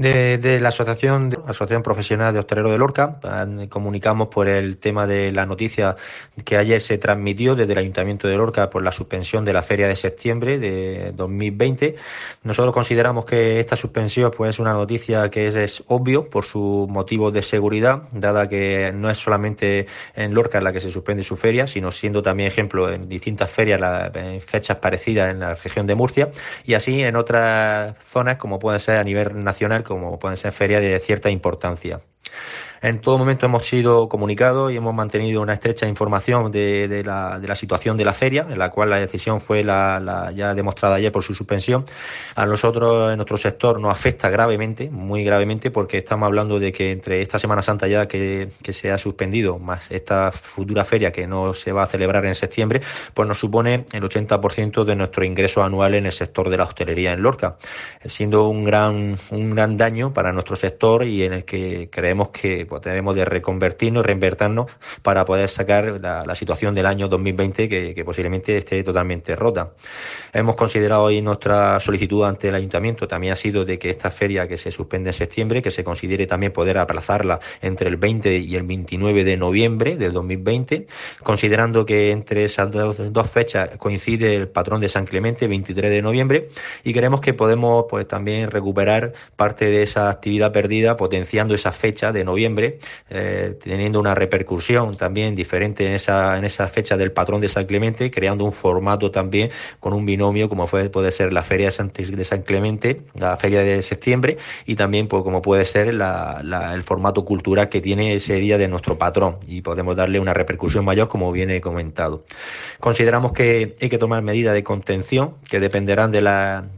De la Asociación Profesional de Hosteleros de Lorca, comunicamos por el tema de la noticia que ayer se transmitió desde el Ayuntamiento de Lorca por la suspensión de la Feria de Septiembre de 2020. Nosotros consideramos que esta suspensión pues, es una noticia que es obvio por sus motivos de seguridad, dada que no es solamente en Lorca en la que se suspende su feria, sino siendo también ejemplo en distintas ferias, en fechas parecidas en la región de Murcia, y así en otras zonas como puede ser a nivel nacional, como pueden ser ferias de cierta importancia. En todo momento hemos sido comunicados y hemos mantenido una estrecha información de la situación de la feria, en la cual la decisión fue la ya demostrada ayer por su suspensión. A nosotros, en nuestro sector, nos afecta gravemente, muy gravemente, porque estamos hablando de que entre esta Semana Santa ya que se ha suspendido, más esta futura feria que no se va a celebrar en septiembre, pues nos supone el 80% de nuestro ingreso anual en el sector de la hostelería en Lorca, siendo un gran daño para nuestro sector y en el que creemos que pues debemos de reconvertirnos, reinvertirnos para poder sacar la situación del año 2020 que posiblemente esté totalmente rota. Hemos considerado hoy nuestra solicitud ante el Ayuntamiento también ha sido de que esta feria que se suspende en septiembre, que se considere también poder aplazarla entre el 20 y el 29 de noviembre del 2020, considerando que entre esas dos fechas coincide el patrón de San Clemente, 23 de noviembre, y creemos que podemos pues también recuperar parte de esa actividad perdida, potenciando esa fecha de noviembre, teniendo una repercusión también diferente en esa fecha del patrón de San Clemente, creando un formato también con un binomio como puede ser la feria de San Clemente, la feria de septiembre, y también pues como puede ser el formato cultural que tiene ese día de nuestro patrón, y podemos darle una repercusión mayor como viene comentado. Consideramos que hay que tomar medidas de contención que dependerán de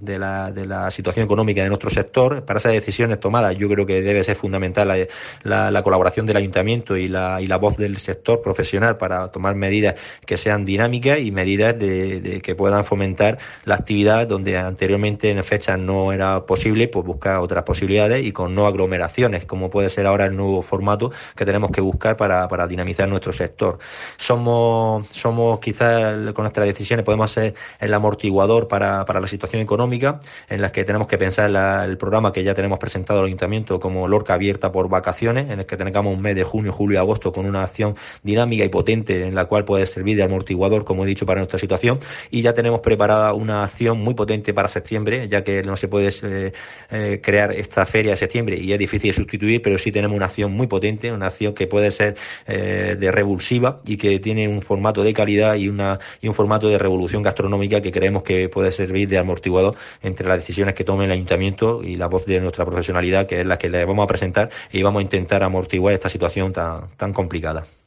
la situación económica de nuestro sector. Para esas decisiones tomadas yo creo que debe ser fundamental la colaboración del Ayuntamiento y la voz del sector profesional para tomar medidas que sean dinámicas y medidas de que puedan fomentar la actividad donde anteriormente en fechas no era posible, pues buscar otras posibilidades y con no aglomeraciones, como puede ser ahora el nuevo formato que tenemos que buscar para dinamizar nuestro sector. Somos quizás con nuestras decisiones podemos ser el amortiguador para la situación económica, en las que tenemos que pensar el programa que ya tenemos presentado al Ayuntamiento como Lorca abierta por vacaciones, en el que tengamos un mes de junio, julio y agosto con una acción dinámica y potente en la cual puede servir de amortiguador, como he dicho, para nuestra situación, y ya tenemos preparada una acción muy potente para septiembre, ya que no se puede crear esta feria de septiembre y es difícil de sustituir, pero sí tenemos una acción muy potente, una acción que puede ser de revulsiva y que tiene un formato de calidad y un formato de revolución gastronómica que creemos que puede servir de amortiguador entre las decisiones que tome el Ayuntamiento y la voz de nuestra profesionalidad, que es la que le vamos a presentar y vamos a intentar amortiguar esta situación tan complicada.